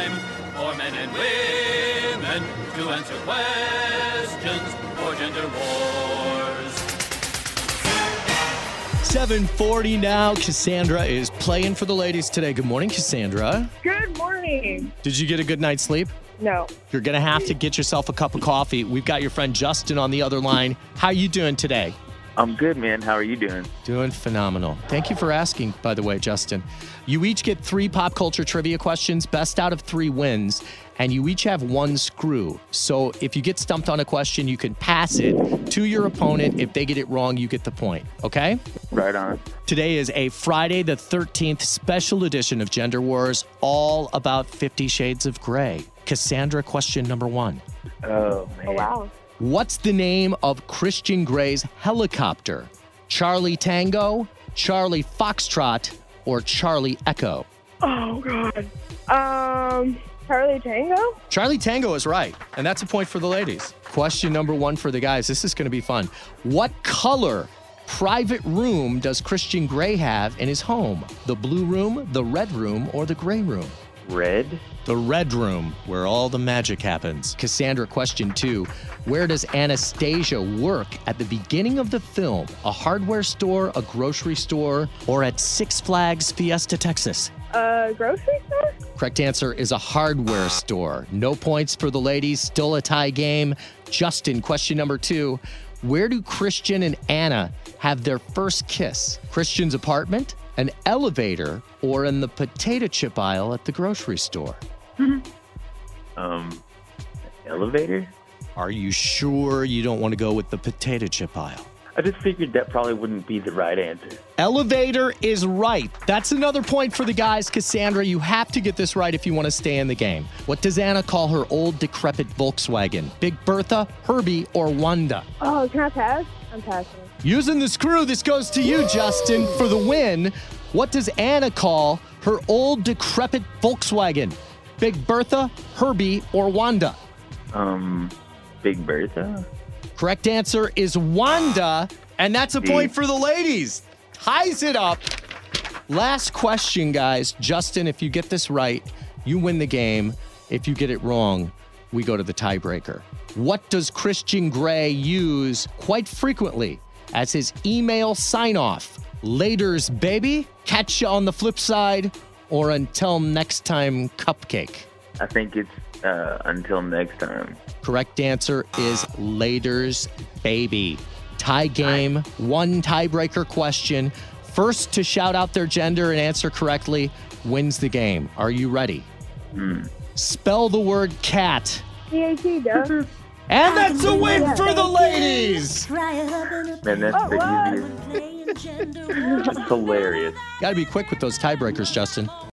time for men and women to answer questions for gender wars. 7:40 now. Cassandra is playing for the ladies today. Good morning, Cassandra. Good morning. Did you get a good night's sleep? No. You're going to have to get yourself a cup of coffee. We've got your friend Justin on the other line. How you doing today? I'm good, man. How are you doing? Doing phenomenal. Thank you for asking, by the way, Justin. You each get 3 pop culture trivia questions. Best out of 3 wins. And you each have 1 screw. So if you get stumped on a question, you can pass it to your opponent. If they get it wrong, you get the point. Okay? Right on. Today is a Friday the 13th special edition of Gender Wars, all about 50 Shades of Grey. Cassandra, question number 1. Oh, man. Oh, wow. What's the name of Christian Grey's helicopter? Charlie Tango, Charlie Foxtrot, or Charlie Echo? Oh, God. Charlie Tango? Charlie Tango is right, and that's a point for the ladies. Question number 1 for the guys. This is going to be fun. What color private room does Christian Grey have in his home? The blue room, the red room, or the gray room? Red? The red room, where all the magic happens. Cassandra, question 2. Where does Anastasia work at the beginning of the film? A hardware store, a grocery store, or at Six Flags Fiesta, Texas? Grocery store? Correct answer is a hardware store. No points for the ladies, still a tie game. Justin, question number 2. Where do Christian and Anna have their first kiss? Christian's apartment, an elevator, or in the potato chip aisle at the grocery store? Elevator? Are you sure you don't want to go with the potato chip aisle? I just figured that probably wouldn't be the right answer. Elevator is right. That's another point for the guys. Cassandra, you have to get this right if you want to stay in the game. What does Anna call her old, decrepit Volkswagen? Big Bertha, Herbie, or Wanda? Oh, can I pass? I'm passing. Using the screw, this goes to you, Justin, for the win. What does Anna call her old, decrepit Volkswagen? Big Bertha, Herbie, or Wanda? Big Bertha? Correct answer is Wanda, and that's a point for the ladies. Ties it up. Last question, guys. Justin, if you get this right, you win the game. If you get it wrong, we go to the tiebreaker. What does Christian Grey use quite frequently as his email sign-off? Laters, baby, catch you on the flip side, or until next time, cupcake? I think it's until next time. Correct answer is laters, baby. Tie game, 1 tiebreaker question. First to shout out their gender and answer correctly wins the game. Are you ready? Spell the word cat. C-A-T, duh. And that's a win for the ladies. Man, that's the easiest. It's hilarious. Got to be quick with those tiebreakers, Justin.